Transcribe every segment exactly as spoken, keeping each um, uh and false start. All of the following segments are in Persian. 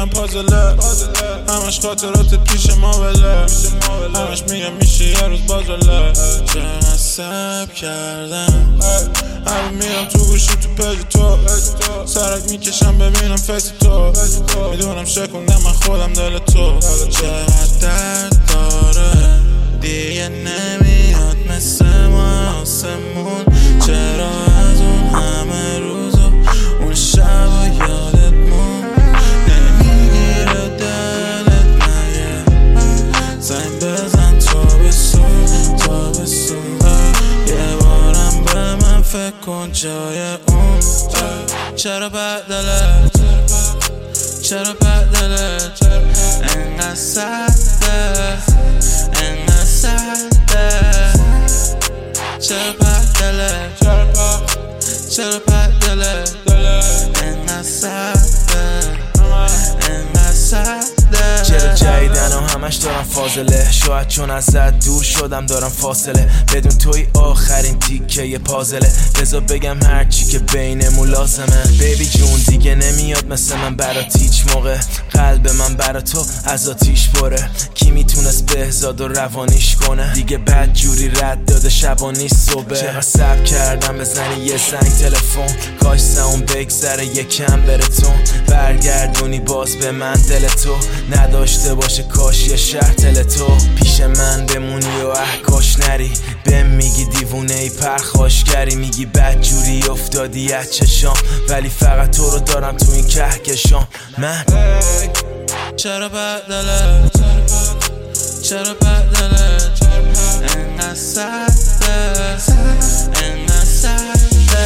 دلم پازله، همش خاطرات پیش ما وله، همش میگم میشه یه روز بازله. چرا سب کردم هر میرم تو گوشی تو پیج تو، سرک میکشم ببینم فیس تو، میدونم شکوندم من خودم دل تو. چقدر درد داره دیگه نمیاد مثل ما آسمون، چرا از اون همه روز و اون شب و یادت مون، نمیگیره دلت مگه زنگ بزن تو بسون تو بسون، یه بارم به من فکر کن جای اون. چرا بدله چرا بدله انقدر سخته انقدر سخته، چرا بدله چرا بدله انقدر سخته انقدر سخته. چرا جدیدن و همش دارم فاضله، شاید چون ازت دور شدم دارم فاصله، بدون توی آخرین تیکه یه پازله، بذار بگم هرچی که بینمون لازمه. بیبی جون دیگه نمیاد مثل من برات هیچ موقع، قلب من برا تو از آتیش پره، کی میتونست بهزاد و روانیش کنه، دیگه بد جوری رد داده شبا نیست صبح. چقدر صبر کردم بزنی یه زنگ تلفن، کاش ساون بگذره یکم بره تون، برگردونی باز به من دل تو، نداشته باشه کاش یه شهر تل تو، پیش من بمونی و اه کاش نری، بهم میگی دیوونه ای پرخاشگری، میگی بد جوری افتادی از چشام، ولی فقط تو رو دارم تو این کهکشان. من چرا بدله چرا بدله انقدر سخته انقدر سخته،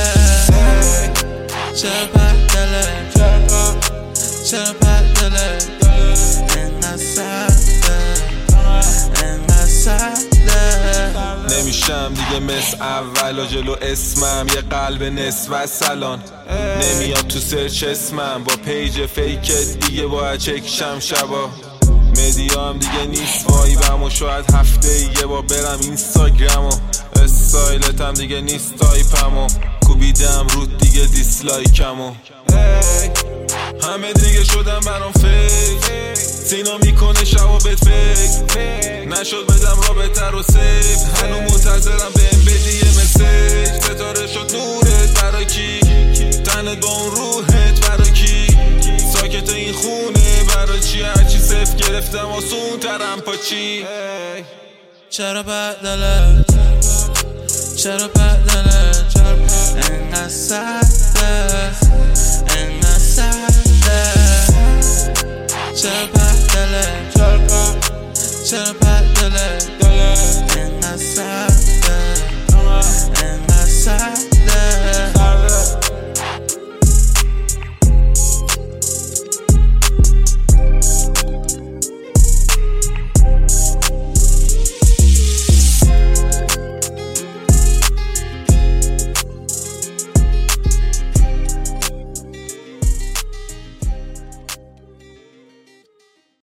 چرا بدله چرا بدله انقدر سخته انقدر سخته. نمیشم دیگه مثل اول و جلو اسمم یه قلب نصف و سلان، نمیاد تو سرچ اسمم با پیج فیکت دیگه باید چکشم شبا، مدیا هم دیگه نیست وایبم و شاید هفته یه با برم اینستاگرام، و استایلت هم دیگه نیست تایپم و کوبیدم رود دیگه دیسلایکم، و همه دیگه شدم برام فیک، سینا میکنه شبا بهت فکر، نشد بدم رابطه رو سیف، هنو منتظرم بهم بدی یه مسیج، ستاره شد نورت برای کی، تنت با اون روحت برای کی، ساکت این خونه برای چی، هرچی صف گرفتم آسون ترم پا چی. چرا بدله چرا بدله انقدر سخته